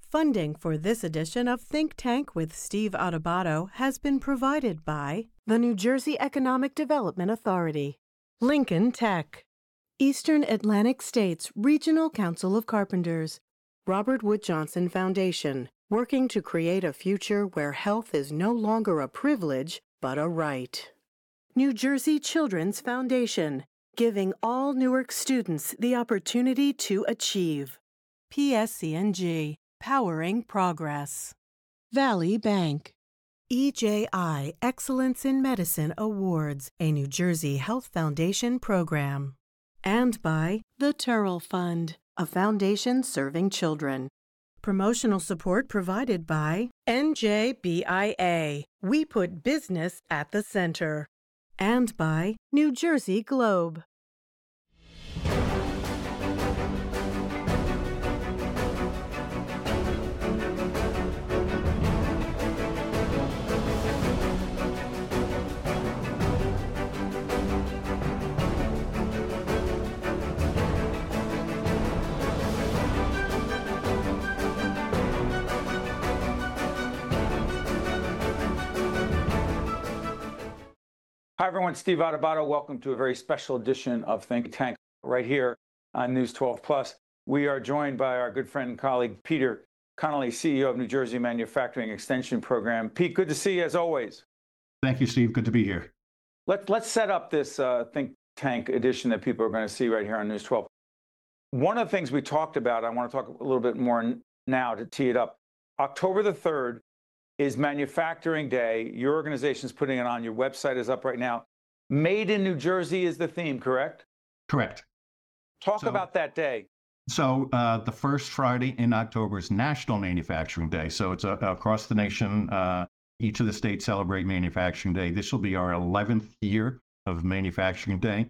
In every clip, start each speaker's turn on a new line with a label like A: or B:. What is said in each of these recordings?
A: Funding for this edition of Think Tank with Steve Adubato has been provided by the New Jersey Economic Development Authority, Lincoln Tech, Eastern Atlantic States Regional Council of Carpenters, Robert Wood Johnson Foundation, working to create a future where health is no longer a privilege, but a right. New Jersey Children's Foundation, giving all Newark students the opportunity to achieve. PSC&G, powering progress. Valley Bank. EJI Excellence in Medicine Awards, a New Jersey Health Foundation program. And by the Turrell Fund, a foundation serving children. Promotional support provided by NJBIA. We put business at the center. And by New Jersey Globe.
B: Hi, everyone. Steve Adubato. Welcome to a very special edition of Think Tank right here on News 12 Plus. We are joined by our good friend and colleague, Peter Connolly, CEO of New Jersey Manufacturing Extension Program. Pete, good to see you as always.
C: Thank you, Steve. Good to be here.
B: Let's set up this Think Tank edition that people are going to see right here on News 12. One of the things we talked about, I want to talk a little bit more now to tee it up. October the 3rd is Manufacturing Day. Your organization's putting it on. Your website is up right now. Made in New Jersey is the theme, correct?
C: Correct.
B: Talk about that day.
C: So the first Friday in October is National Manufacturing Day. So it's across the nation. Each of the states celebrate Manufacturing Day. This will be our 11th year of Manufacturing Day.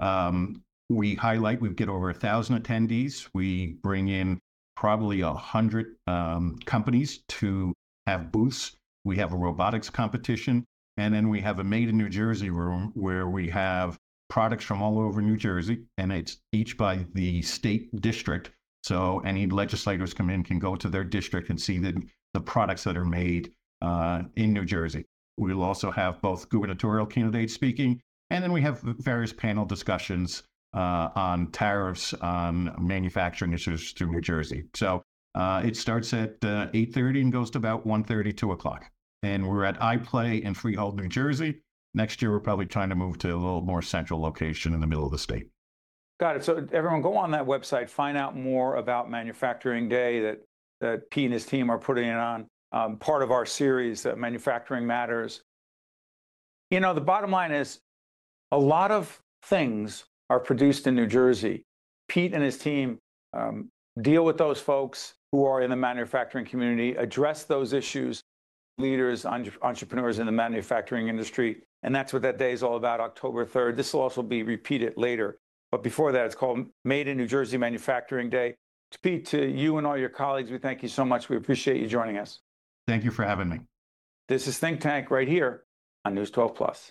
C: We get over 1,000 attendees. We bring in probably 100 companies to have booths. We have a robotics competition, and then we have a Made in New Jersey room where we have products from all over New Jersey, and it's each by the state district. So any legislators come in can go to their district and see the products that are made in New Jersey. We'll also have both gubernatorial candidates speaking, and then we have various panel discussions on tariffs on manufacturing issues through New Jersey. So it starts at 8:30 and goes to about 1:30, 2 o'clock. And we're at iPlay in Freehold, New Jersey. Next year, we're probably trying to move to a little more central location in the middle of the state.
B: Got it. So everyone go on that website, find out more about Manufacturing Day that Pete and his team are putting it on. Part of our series, Manufacturing Matters. You know, the bottom line is a lot of things are produced in New Jersey. Pete and his team deal with those folks who are in the manufacturing community, address those issues, leaders, entrepreneurs in the manufacturing industry. And that's what that day is all about, October 3rd. This will also be repeated later. But before that, it's called Made in New Jersey Manufacturing Day. Pete, to you and all your colleagues, we thank you so much. We appreciate you joining us.
C: Thank you for having me.
B: This is Think Tank right here on News 12 Plus.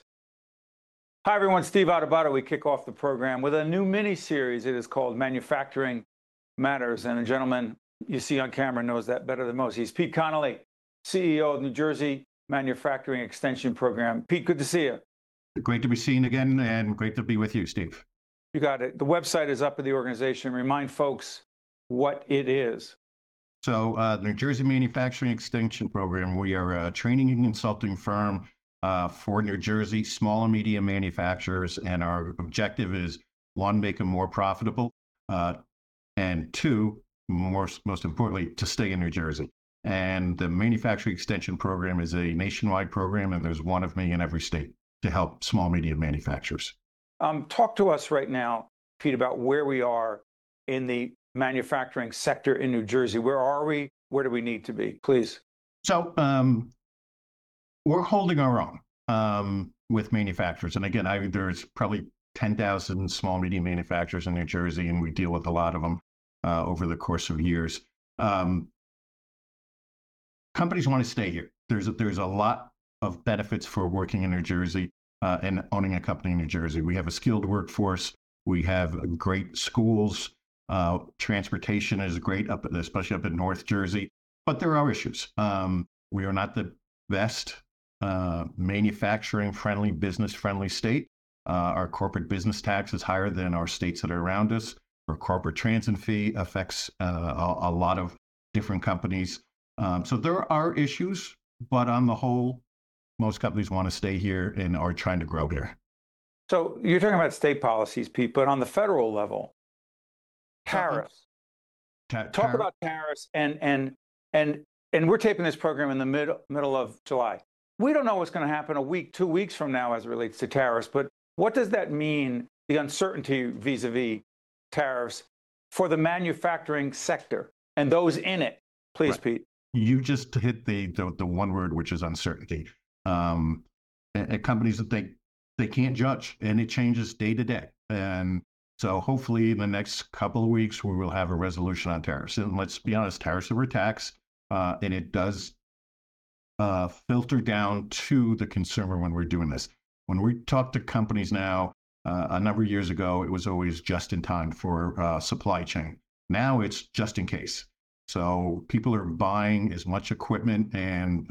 B: Hi, everyone. Steve Adubato. We kick off the program with a new mini-series. It is called Manufacturing Matters. And a gentleman you see on camera knows that better than most. He's Pete Connolly, CEO of New Jersey Manufacturing Extension Program. Pete, good to see you.
C: Great to be seen again, and great to be with you, Steve.
B: You got it. The website is up at the organization. Remind folks what it is.
C: So the New Jersey Manufacturing Extension Program, we are a training and consulting firm for New Jersey small and medium manufacturers, and our objective is, one, make them more profitable, and two, most importantly, to stay in New Jersey. And the Manufacturing Extension Program is a nationwide program, and there's one of me in every state to help small, medium manufacturers.
B: Talk to us right now, Pete, about where we are in the manufacturing sector in New Jersey. Where are we? Where do we need to be? Please.
C: So we're holding our own with manufacturers. And again, there's probably 10,000 small, medium manufacturers in New Jersey, and we deal with a lot of them over the course of years. Companies want to stay here. There's a lot of benefits for working in New Jersey and owning a company in New Jersey. We have a skilled workforce. We have great schools. Transportation is great, especially up in North Jersey. But there are issues. We are not the best manufacturing-friendly, business-friendly state. Our corporate business tax is higher than our states that are around us. Our corporate transit fee affects a lot of different companies. So there are issues, but on the whole, most companies want to stay here and are trying to grow here.
B: So you're talking about state policies, Pete, but on the federal level, tariffs. Talk about tariffs, and we're taping this program in the middle of July. We don't know what's going to happen a week, 2 weeks from now as it relates to tariffs, but what does that mean, the uncertainty vis-a-vis tariffs for the manufacturing sector and those in it? Please, right. Pete.
C: You just hit the one word, which is uncertainty. At companies that they can't judge, and it changes day to day. And so hopefully in the next couple of weeks, we will have a resolution on tariffs. And let's be honest, tariffs are a tax, and it does filter down to the consumer when we're doing this. When we talk to companies now, a number of years ago, it was always just in time for supply chain. Now it's just in case. So people are buying as much equipment and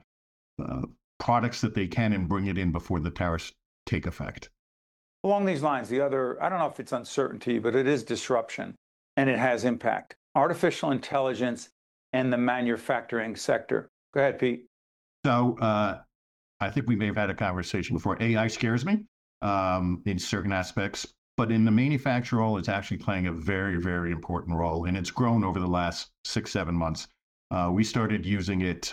C: products that they can and bring it in before the tariffs take effect.
B: Along these lines, I don't know if it's uncertainty, but it is disruption, and it has impact. Artificial intelligence and the manufacturing sector. Go ahead, Pete.
C: So I think we may have had a conversation before. AI scares me in certain aspects, but in the manufacturing role, it's actually playing a very, very important role, and it's grown over the last 6-7 months. We started using it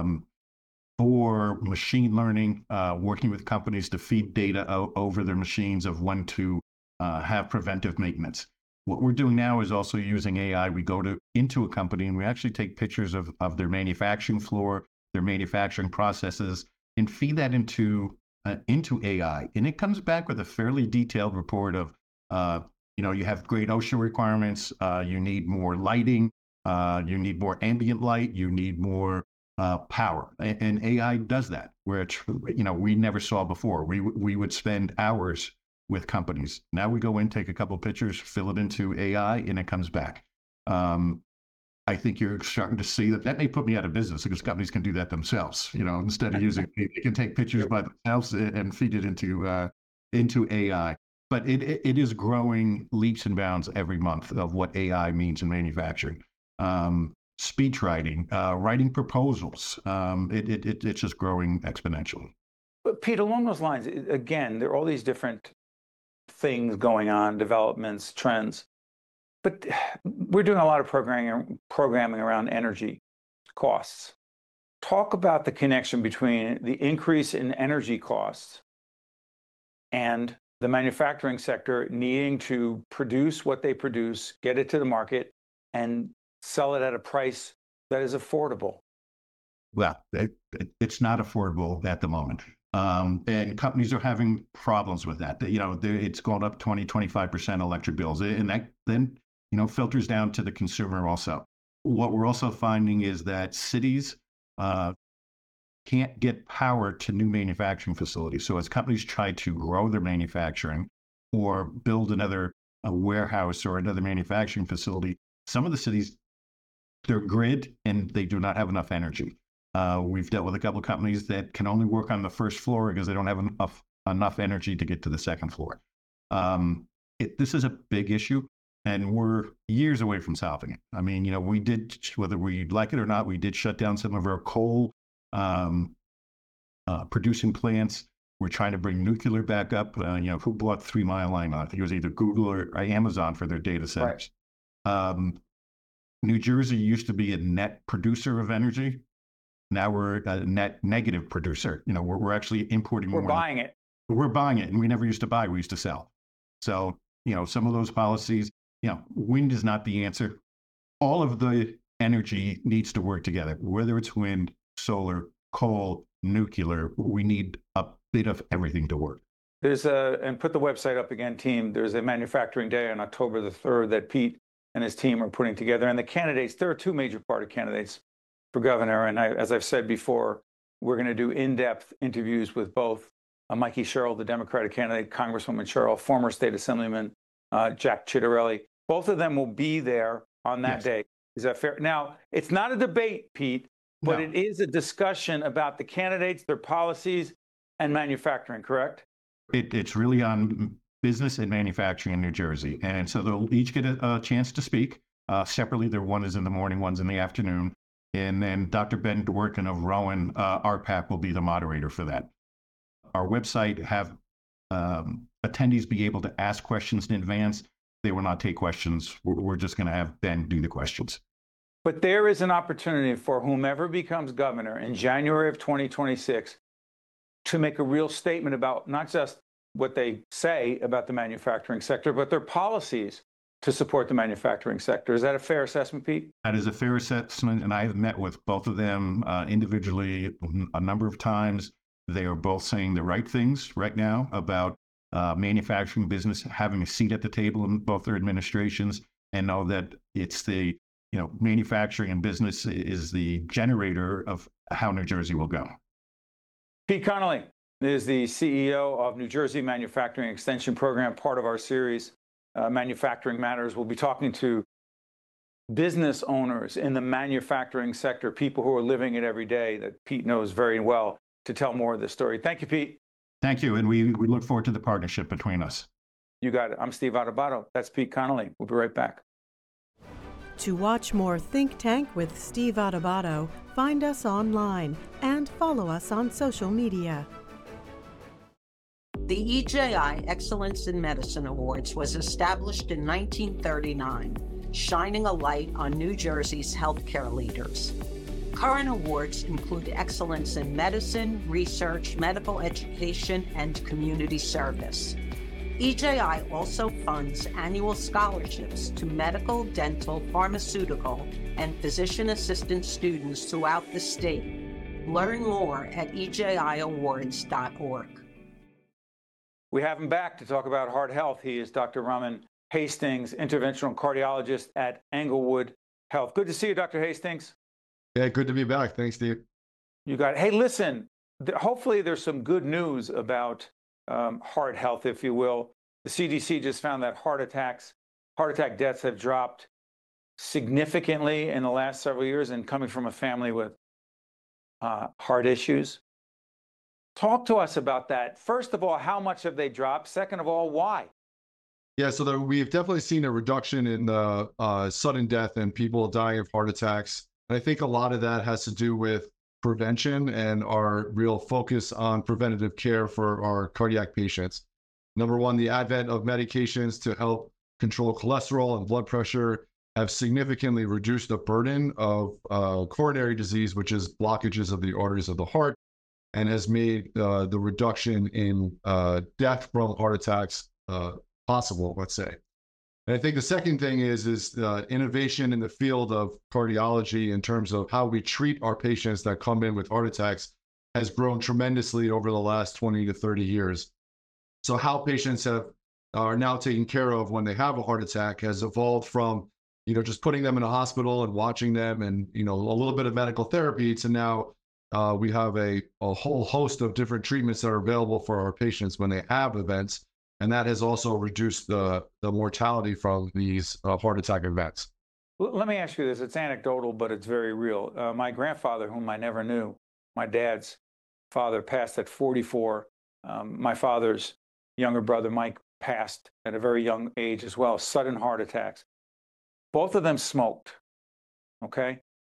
C: for machine learning, working with companies to feed data over their machines of when to have preventive maintenance. What we're doing now is also using AI. We go into a company and we actually take pictures of their manufacturing floor, their manufacturing processes, and feed that into AI. And it comes back with a fairly detailed report of, you have great OSHA requirements, you need more lighting, you need more ambient light, you need more power, and AI does that, which we never saw before. We would spend hours with companies. Now we go in, take a couple of pictures, fill it into AI, and it comes back. I think you're starting to see that may put me out of business because companies can do that themselves. Instead of using, they can take pictures by themselves and feed it into AI. But it is growing leaps and bounds every month of what AI means in manufacturing. Speech writing, writing proposals. It's just growing exponentially.
B: But Pete, along those lines, again, there are all these different things going on, developments, trends. But we're doing a lot of programming around energy costs. Talk about the connection between the increase in energy costs and the manufacturing sector needing to produce what they produce, get it to the market, and sell it at a price that is affordable.
C: Well, it's not affordable at the moment. And companies are having problems with that. It's gone up 20-25% electric bills. And that then, filters down to the consumer also. What we're also finding is that cities can't get power to new manufacturing facilities. So as companies try to grow their manufacturing or build another warehouse or another manufacturing facility, some of the cities, they're grid and they do not have enough energy. We've dealt with a couple of companies that can only work on the first floor because they don't have enough energy to get to the second floor. This is a big issue, and we're years away from solving it. I mean, we did, whether we like it or not, we did shut down some of our coal producing plants. We're trying to bring nuclear back up. Who bought 3 Mile Line? I think it was either Google or Amazon for their data centers. Right. New Jersey used to be a net producer of energy. Now we're a net negative producer. We're actually importing more.
B: We're buying it.
C: We're buying it, and we never used to buy. We used to sell. So, some of those policies, wind is not the answer. All of the energy needs to work together, whether it's wind, solar, coal, nuclear. We need a bit of everything to work.
B: And put the website up again, team. There's a manufacturing day on October the 3rd that Pete and his team are putting together. And the candidates, there are 2 major party candidates for governor. And as I've said before, we're going to do in-depth interviews with both Mikey Sherrill, the Democratic candidate, Congresswoman Sherrill, former state assemblyman Jack Ciattarelli. Both of them will be there on that day. Is that fair? Now, it's not a debate, Pete, but
C: No.
B: it is a discussion about the candidates, their policies, and manufacturing, correct?
C: It's really on business and manufacturing in New Jersey. And so they'll each get a chance to speak separately. One is in the morning, one's in the afternoon. And then Dr. Ben Dworkin of Rowan RPAC will be the moderator for that. Our website have attendees be able to ask questions in advance. They will not take questions. We're just going to have Ben do the questions.
B: But there is an opportunity for whomever becomes governor in January of 2026 to make a real statement about not just what they say about the manufacturing sector, but their policies to support the manufacturing sector. Is that a fair assessment, Pete?
C: That is a fair assessment, and I have met with both of them individually a number of times. They are both saying the right things right now about manufacturing business having a seat at the table in both their administrations, and know that it's the manufacturing and business is the generator of how New Jersey will go.
B: Pete Connolly is the CEO of New Jersey Manufacturing Extension Program, part of our series, Manufacturing Matters. We'll be talking to business owners in the manufacturing sector, people who are living it every day that Pete knows very well, to tell more of this story. Thank you, Pete.
C: Thank you, and we look forward to the partnership between us.
B: You got it. I'm Steve Adubato. That's Pete Connolly. We'll be right back.
A: To watch more Think Tank with Steve Adubato, find us online and follow us on social media.
D: The EJI Excellence in Medicine Awards was established in 1939, shining a light on New Jersey's healthcare leaders. Current awards include excellence in medicine, research, medical education, and community service. EJI also funds annual scholarships to medical, dental, pharmaceutical, and physician assistant students throughout the state. Learn more at ejiawards.org.
B: We have him back to talk about heart health. He is Dr. Raman Hastings, interventional cardiologist at Englewood Health. Good to see you, Dr. Hastings.
E: Yeah, good to be back. Thanks, Steve.
B: You got it. Hey, listen, hopefully there's some good news about heart health, if you will. The CDC just found that heart attack deaths have dropped significantly in the last several years, and coming from a family with heart issues. Talk to us about that. First of all, how much have they dropped? Second of all, why?
E: Yeah, so we've definitely seen a reduction in sudden death and people dying of heart attacks. And I think a lot of that has to do with prevention and our real focus on preventative care for our cardiac patients. Number one, the advent of medications to help control cholesterol and blood pressure have significantly reduced the burden of coronary disease, which is blockages of the arteries of the heart, and has made the reduction in death from heart attacks possible, let's say. And I think the second thing is innovation in the field of cardiology in terms of how we treat our patients that come in with heart attacks has grown tremendously over the last 20 to 30 years. So how patients are now taken care of when they have a heart attack has evolved from, just putting them in a hospital and watching them and, a little bit of medical therapy to now we have a whole host of different treatments that are available for our patients when they have events. And that has also reduced the mortality from these heart attack events.
B: Let me ask you this. It's anecdotal, but it's very real. My grandfather, whom I never knew, my dad's father, passed at 44. My father's younger brother, Mike, passed at a very young age as well, sudden heart attacks. Both of them smoked, okay?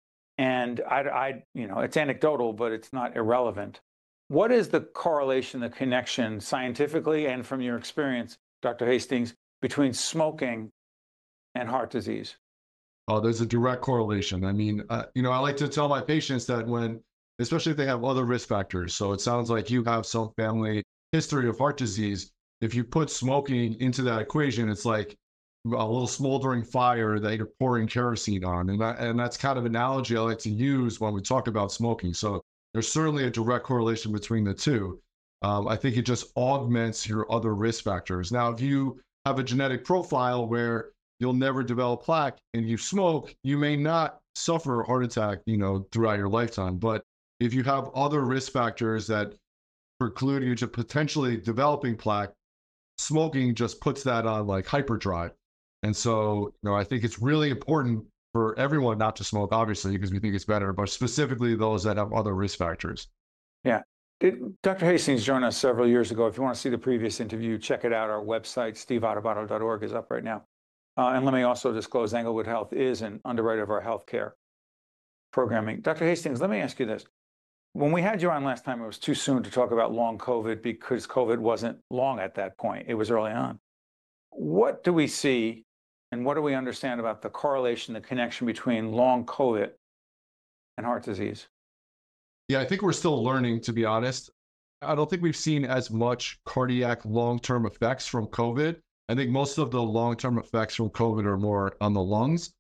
B: And it's anecdotal, but it's not irrelevant. What is the correlation, the connection, scientifically and from your experience, Dr. Hastings, between smoking and heart disease?
E: Oh, there's a direct correlation. I mean, I like to tell my patients that especially if they have other risk factors, so it sounds like you have some family history of heart disease. If you put smoking into that equation, it's like a little smoldering fire that you're pouring kerosene on. And that's kind of analogy I like to use when we talk about smoking. So there's certainly a direct correlation between the two. I think it just augments your other risk factors. Now, if you have a genetic profile where you'll never develop plaque and you smoke, you may not suffer a heart attack, throughout your lifetime. But if you have other risk factors that preclude you to potentially developing plaque, smoking just puts that on like hyperdrive. And so, I think it's really important for everyone not to smoke, obviously, because we think it's better, but specifically those that have other risk factors.
B: Yeah. Dr. Hastings joined us several years ago. If you want to see the previous interview, check it out. Our website, steveadubato.org, is up right now. And let me also disclose Englewood Health is an underwriter of our healthcare programming. Dr. Hastings, let me ask you this. When we had you on last time, it was too soon to talk about long COVID because COVID wasn't long at that point. It was early on. What do we see and what do we understand about the correlation, the connection between long COVID and heart disease?
E: Yeah, I think we're still learning, to be honest. I don't think we've seen as much cardiac long-term effects from COVID. I think most of the long-term effects from COVID are more on the lungs.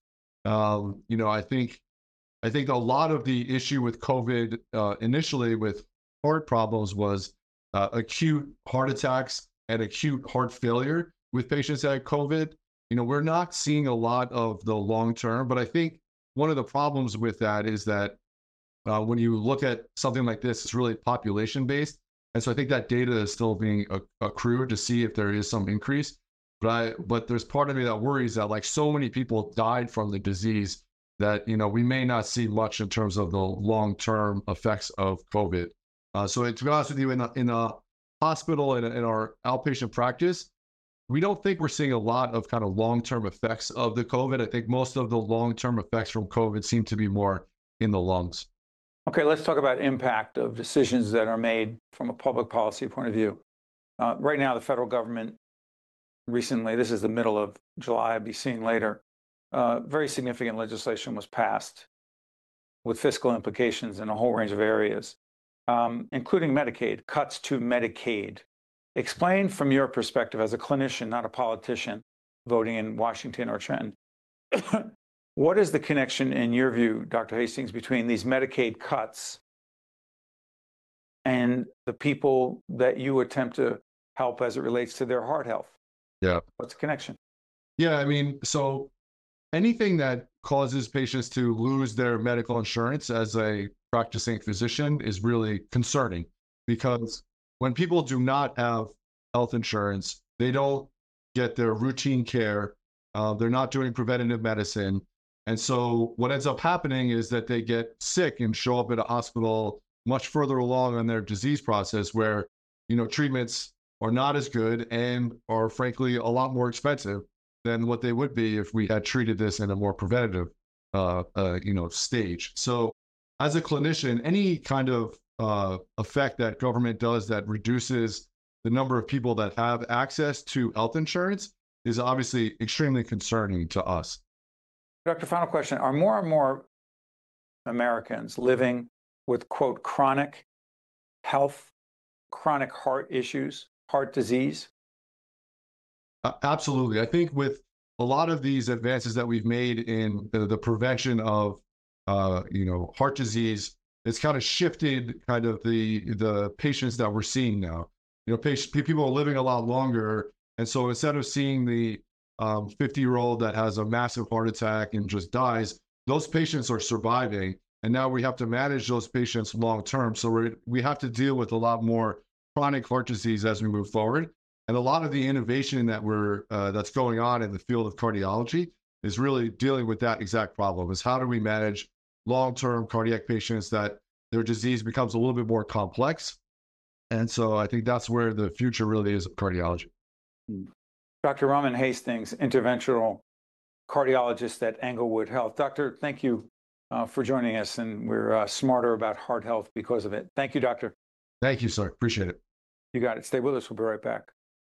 E: I think a lot of the issue with COVID initially with heart problems was acute heart attacks and acute heart failure with patients that had COVID. We're not seeing a lot of the long term, but I think one of the problems with that is that when you look at something like this, it's really population based. And so I think that data is still being accrued to see if there is some increase. But there's part of me that worries that like so many people died from the disease that, we may not see much in terms of the long-term effects of COVID. So to be honest with you, in a hospital, in our outpatient practice, we don't think we're seeing a lot of kind of long-term effects of the COVID. I think most of the long-term effects from COVID seem to be more in the lungs.
B: Okay, let's talk about impact of decisions that are made from a public policy point of view. Right now, the federal government recently, this is the middle of July, I'll be seeing later, very significant legislation was passed with fiscal implications in a whole range of areas, including Medicaid, cuts to Medicaid. Explain from your perspective as a clinician, not a politician voting in Washington or Trenton, what is the connection in your view, Dr. Hastings, between these Medicaid cuts and the people that you attempt to help as it relates to their heart health?
E: Yeah.
B: What's the connection?
E: Yeah, so anything that causes patients to lose their medical insurance as a practicing physician is really concerning, because when people do not have health insurance, they don't get their routine care. They're not doing preventative medicine. And so what ends up happening is that they get sick and show up at a hospital much further along on their disease process where, treatments are not as good and are frankly a lot more expensive than what they would be if we had treated this in a more preventative, stage. So as a clinician, any kind of effect that government does that reduces the number of people that have access to health insurance is obviously extremely concerning to us.
B: Doctor, final question. Are more and more Americans living with, quote, chronic health, chronic heart issues, heart disease?
E: Absolutely. I think with a lot of these advances that we've made in the prevention of, heart disease, it's kind of shifted kind of the patients that we're seeing now. People are living a lot longer. And so instead of seeing the 50-year-old that has a massive heart attack and just dies, those patients are surviving. And now we have to manage those patients long term. So we have to deal with a lot more chronic heart disease as we move forward. And a lot of the innovation that that's going on in the field of cardiology is really dealing with that exact problem, is how do we manage long-term cardiac patients that their disease becomes a little bit more complex. And so I think that's where the future really is of cardiology.
B: Dr. Raman Hastings, interventional cardiologist at Englewood Health. Doctor, thank you for joining us, and we're smarter about heart health because of it. Thank you, doctor.
E: Thank you, sir. Appreciate it.
B: You got it. Stay with us. We'll be right back.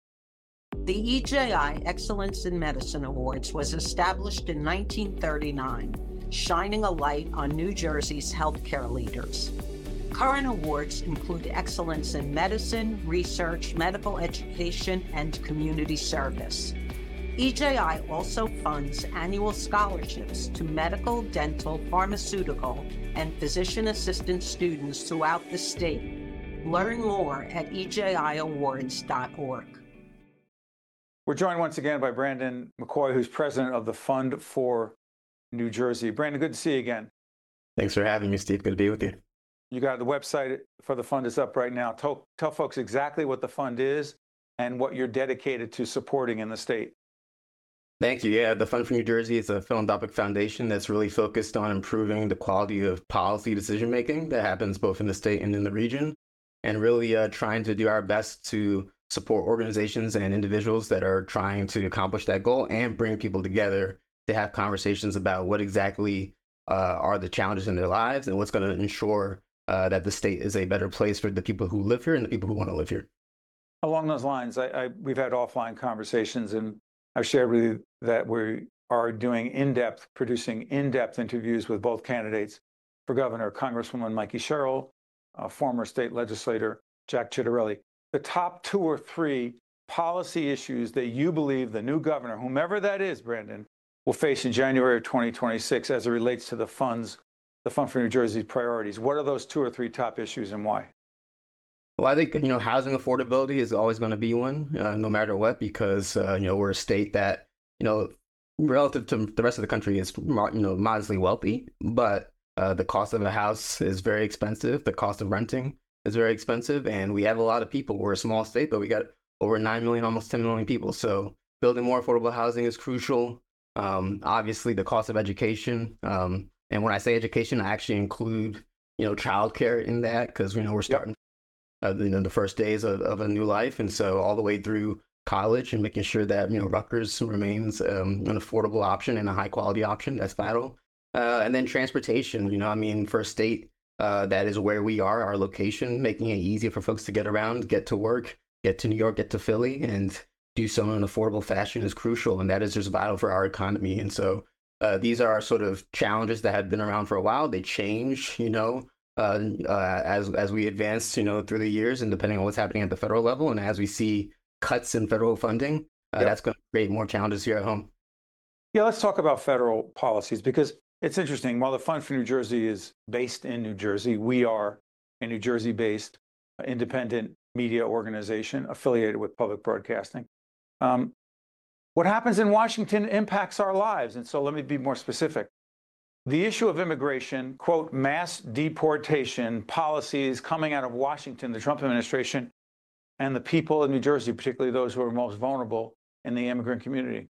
D: The EJI Excellence in Medicine Awards was established in 1939, shining a light on New Jersey's healthcare leaders. Current awards include excellence in medicine, research, medical education, and community service. EJI also funds annual scholarships to medical, dental, pharmaceutical, and physician assistant students throughout the state. Learn more at ejiawards.org.
B: We're joined once again by Brandon McCoy, who's president of the Fund for New Jersey. Brandon, good to see you again.
F: Thanks for having me, Steve. Good to be with you.
B: You got the website for the fund is up right now. Tell folks exactly what the fund is and what you're dedicated to supporting in the state.
F: Thank you. Yeah, the Fund for New Jersey is a philanthropic foundation that's really focused on improving the quality of policy decision making that happens both in the state and in the region, and really trying to do our best to support organizations and individuals that are trying to accomplish that goal and bring people together to have conversations about what exactly are the challenges in their lives and what's going to ensure that the state is a better place for the people who live here and the people who want to live here.
B: Along those lines, we've had offline conversations, and I've shared with you that we are doing producing in-depth interviews with both candidates for governor, Congresswoman Mikey Sherrill, former state legislator Jack Ciattarelli. The top 2 or 3 policy issues that you believe the new governor, whomever that is, Brandon, will face in January of 2026 as it relates to the Fund for New Jersey's priorities. What are those 2 or 3 top issues and why?
F: Well, I think, housing affordability is always going to be one, no matter what, because, we're a state that, relative to the rest of the country is, modestly wealthy, but the cost of a house is very expensive. The cost of renting is very expensive. And we have a lot of people. We're a small state, but we got over 9 million, almost 10 million people. So building more affordable housing is crucial. Obviously, the cost of education. And when I say education, I actually include, childcare in that because, we're starting the first days of a new life. And so all the way through college and making sure that, Rutgers remains an affordable option and a high quality option. That's vital. And then transportation, for a state that is where we are, our location, making it easier for folks to get around, get to work, get to New York, get to Philly, and do so in an affordable fashion is crucial. And that is just vital for our economy. And so these are sort of challenges that have been around for a while. They change, as we advance, through the years and depending on what's happening at the federal level. And as we see cuts in federal funding, that's going to create more challenges here at home.
B: Yeah, let's talk about federal policies because it's interesting. While the Fund for New Jersey is based in New Jersey, we are a New Jersey-based independent media organization affiliated with public broadcasting. What happens in Washington impacts our lives. And so let me be more specific. The issue of immigration, quote, mass deportation policies coming out of Washington, the Trump administration, and the people in New Jersey, particularly those who are most vulnerable in the immigrant community.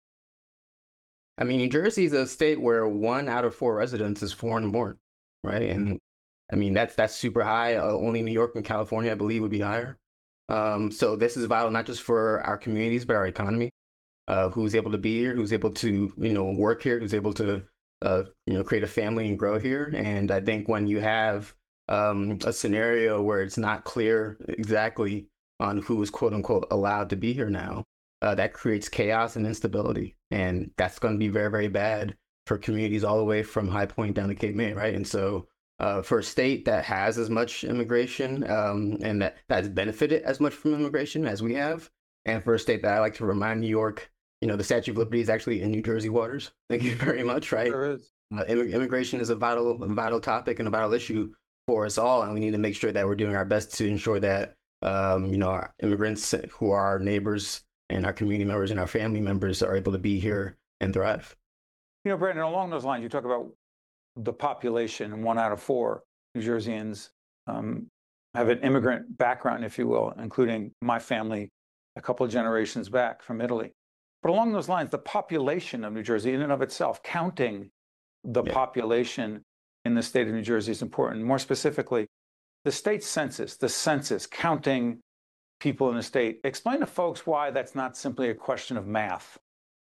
F: New Jersey is a state where 1 out of 4 residents is foreign born, right? And that's super high. Only New York and California, I believe, would be higher. So this is vital not just for our communities, but our economy. Who's able to be here, who's able to, work here, who's able to, create a family and grow here. And I think when you have a scenario where it's not clear exactly on who is quote unquote allowed to be here now, that creates chaos and instability. And that's going to be very, very bad for communities all the way from High Point down to Cape May, right? And so for a state that has as much immigration and that's benefited as much from immigration as we have, and for a state that I like to remind New York, the Statue of Liberty is actually in New Jersey waters. Thank you very much, right?
B: Sure is.
F: Immigration is a vital topic and a vital issue for us all, and we need to make sure that we're doing our best to ensure that our immigrants who are our neighbors and our community members and our family members are able to be here and thrive.
B: Brandon, along those lines, you talk about the population, and 1 out of 4 New Jerseyans have an immigrant background, if you will, including my family a couple of generations back from Italy. But along those lines, the population of New Jersey in and of itself, counting the population in the state of New Jersey is important. More specifically, the state census, counting people in the state. Explain to folks why that's not simply a question of math.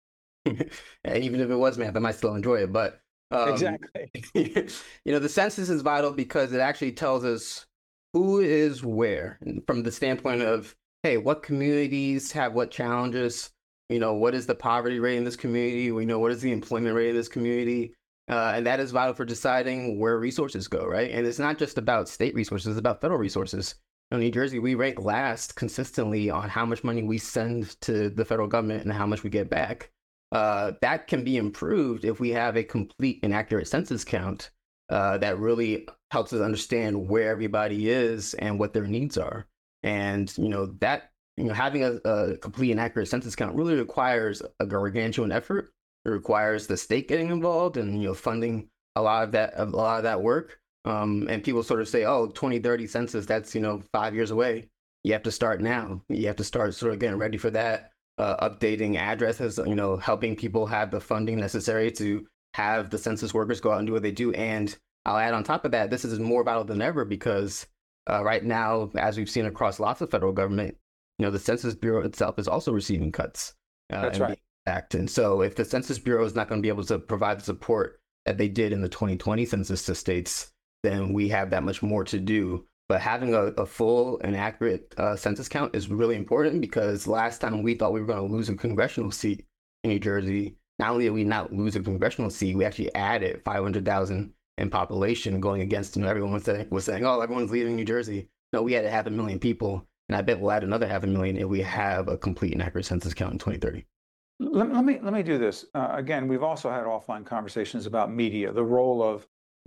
F: Even if it was math, I might still enjoy it. But
B: exactly.
F: The census is vital because it actually tells us who is where from the standpoint of, hey, what communities have what challenges? What is the poverty rate in this community? What is the employment rate in this community? And that is vital for deciding where resources go, right? And it's not just about state resources, it's about federal resources. In New Jersey, we rank last consistently on how much money we send to the federal government and how much we get back. That can be improved if we have a complete and accurate census count that really helps us understand where everybody is and what their needs are. And, having a complete and accurate census count really requires a gargantuan effort. It requires the state getting involved and, funding a lot of that work. And people sort of say, oh, 2030 census, that's, 5 years away. You have to start now. You have to start sort of getting ready for that updating addresses, helping people have the funding necessary to have the census workers go out and do what they do. And I'll add on top of that, this is more vital than ever because right now, as we've seen across lots of federal government, the Census Bureau itself is also receiving cuts.
B: That's right.
F: And so if the Census Bureau is not going to be able to provide the support that they did in the 2020 census to states, then we have that much more to do. But having a full and accurate census count is really important because last time we thought we were going to lose a congressional seat in New Jersey, not only did we not lose a congressional seat, we actually added 500,000 in population going against, everyone was saying, oh, everyone's leaving New Jersey. No, we had 500,000 people, and I bet we'll add another 500,000 if we have a complete and accurate census count in 2030.
B: Let me do this. Again, we've also had offline conversations about media, the role of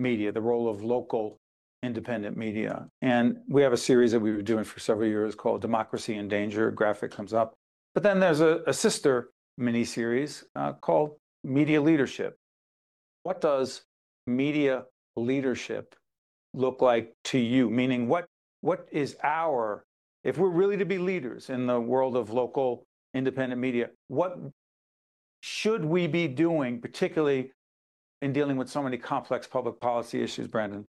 B: local independent media. And we have a series that we were doing for several years called Democracy in Danger. Graphic comes up. But then there's a sister mini-series called Media Leadership. What does media leadership look like to you? Meaning, what is if we're really to be leaders in the world of local independent media, what should we be doing, particularly in dealing with so many complex public policy issues, Brandon?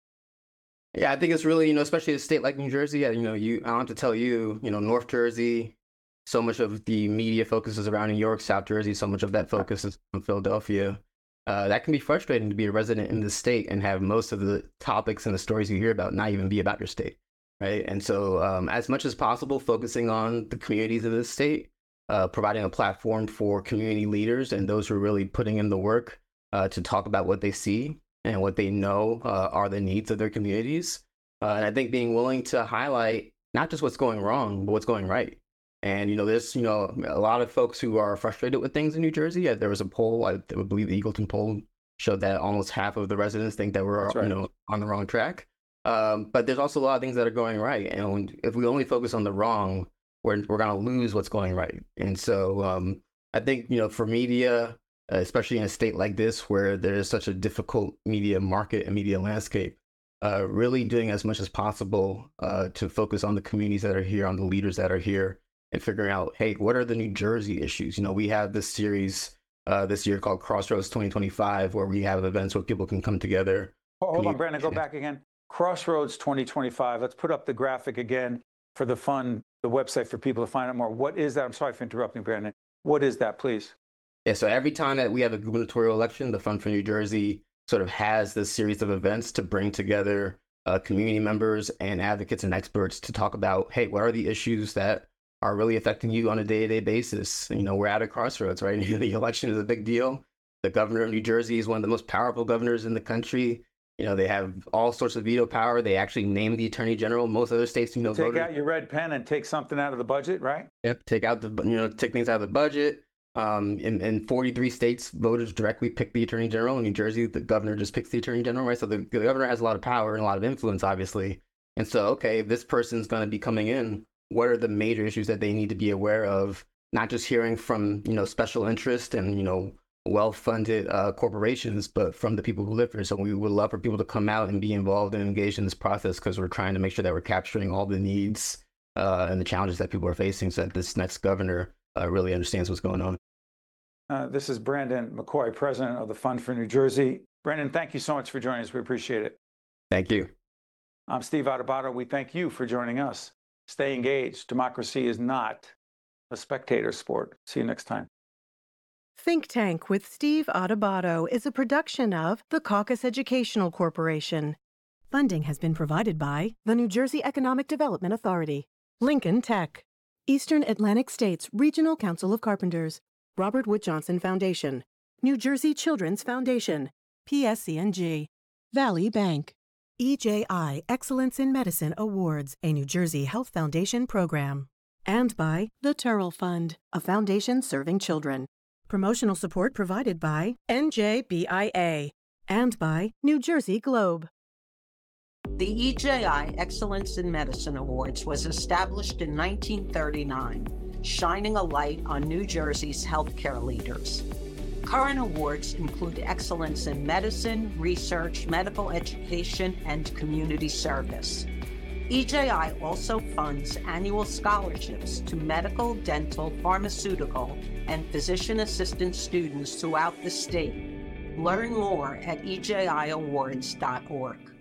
F: Yeah, I think it's really, especially a state like New Jersey, I don't have to tell you, North Jersey, so much of the media focuses around New York, South Jersey, so much of that focus is in Philadelphia. That can be frustrating to be a resident in the state and have most of the topics and the stories you hear about not even be about your state, right? And so as much as possible, focusing on the communities of the state, providing a platform for community leaders and those who are really putting in the work to talk about what they see and what they know are the needs of their communities. And I think being willing to highlight not just what's going wrong, but what's going right. And, there's, a lot of folks who are frustrated with things in New Jersey. There was a poll, I believe the Eagleton poll showed that almost half of the residents think that we're, on the wrong track. But there's also a lot of things that are going right. And if we only focus on the wrong, we're going to lose what's going right. And so I think, for media, especially in a state like this where there is such a difficult media market and media landscape, really doing as much as possible to focus on the communities that are here, on the leaders that are here, and figuring out, hey, what are the New Jersey issues? We have this series this year called Crossroads 2025, where we have events where people can come together.
B: Hold on, Brandon, go back again. Crossroads 2025. Let's put up the graphic again for the website for people to find out more. What is that? I'm sorry for interrupting, Brandon. What is that, please?
F: Yeah, so every time that we have a gubernatorial election, the Fund for New Jersey sort of has this series of events to bring together community members and advocates and experts to talk about, hey, what are the issues that are really affecting you on a day-to-day basis? We're at a crossroads, right? The election is a big deal. The governor of New Jersey is one of the most powerful governors in the country. They have all sorts of veto power. They actually name the attorney general. Most other states,
B: take out your red pen and take something out of the budget, right?
F: Yep, take things out of the budget. In 43 states, voters directly pick the attorney general. In New Jersey, the governor just picks the attorney general, right? So the governor has a lot of power and a lot of influence, obviously. And so, okay, if this person's going to be coming in, what are the major issues that they need to be aware of? Not just hearing from, special interest and, well-funded corporations, but from the people who live here. So we would love for people to come out and be involved and engaged in this process because we're trying to make sure that we're capturing all the needs and the challenges that people are facing so that this next governor really understands what's going on.
B: This is Brandon McCoy, president of the Fund for New Jersey. Brandon, thank you so much for joining us. We appreciate it.
F: Thank you.
B: I'm Steve Adubato. We thank you for joining us. Stay engaged. Democracy is not a spectator sport. See you next time.
A: Think Tank with Steve Adubato is a production of the Caucus Educational Corporation. Funding has been provided by the New Jersey Economic Development Authority, Lincoln Tech, Eastern Atlantic States Regional Council of Carpenters, Robert Wood Johnson Foundation, New Jersey Children's Foundation, PSCNG, Valley Bank, EJI Excellence in Medicine Awards, a New Jersey Health Foundation program, and by the Turrell Fund, a foundation serving children. Promotional support provided by NJBIA and by New Jersey Globe.
D: The EJI Excellence in Medicine Awards was established in 1939, shining a light on New Jersey's healthcare leaders. Current awards include excellence in medicine, research, medical education, and community service. EJI also funds annual scholarships to medical, dental, pharmaceutical, and physician assistant students throughout the state. Learn more at ejiawards.org.